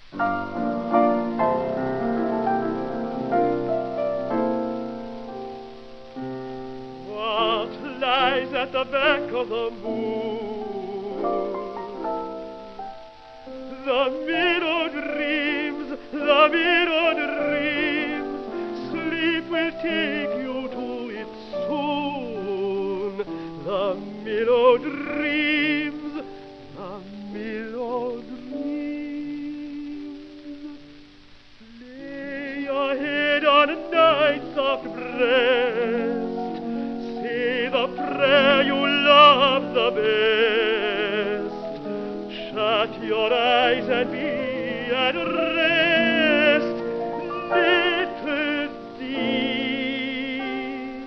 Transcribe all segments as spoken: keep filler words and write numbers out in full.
What lies at the back of the moon? The mirror dreams, the mirror dreams. Sleep will take you to it soon. The mirror dreams, the mirror dreams. Lay your head on a night soft breast. Say the prayer you love the best. Shut your eyes and be at rest, little dear.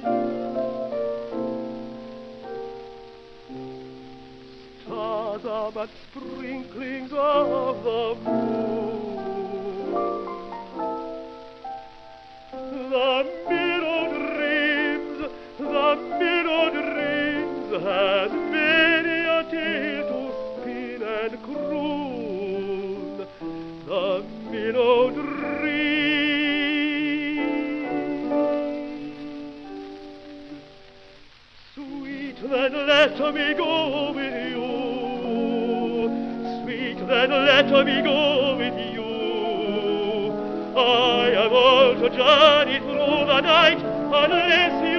Stars are but sprinklings of the moon. The mirror dreams, the mirror dreams, has many a tale to spin and croon. The mirror dreams. Sweet, then let me go with you. Sweet, then let me go with you. I am all to journey through the night unless you